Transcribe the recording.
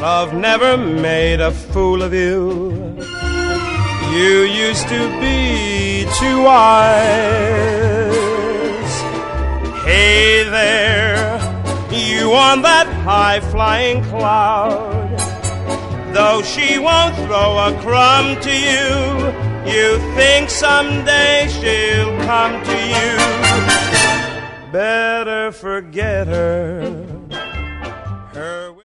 Love never made a fool of you. You used to be too wise. Hey there, you on that high-flying cloud. Though she won't throw a crumb to you, you think someday she'll come to you. Better forget her.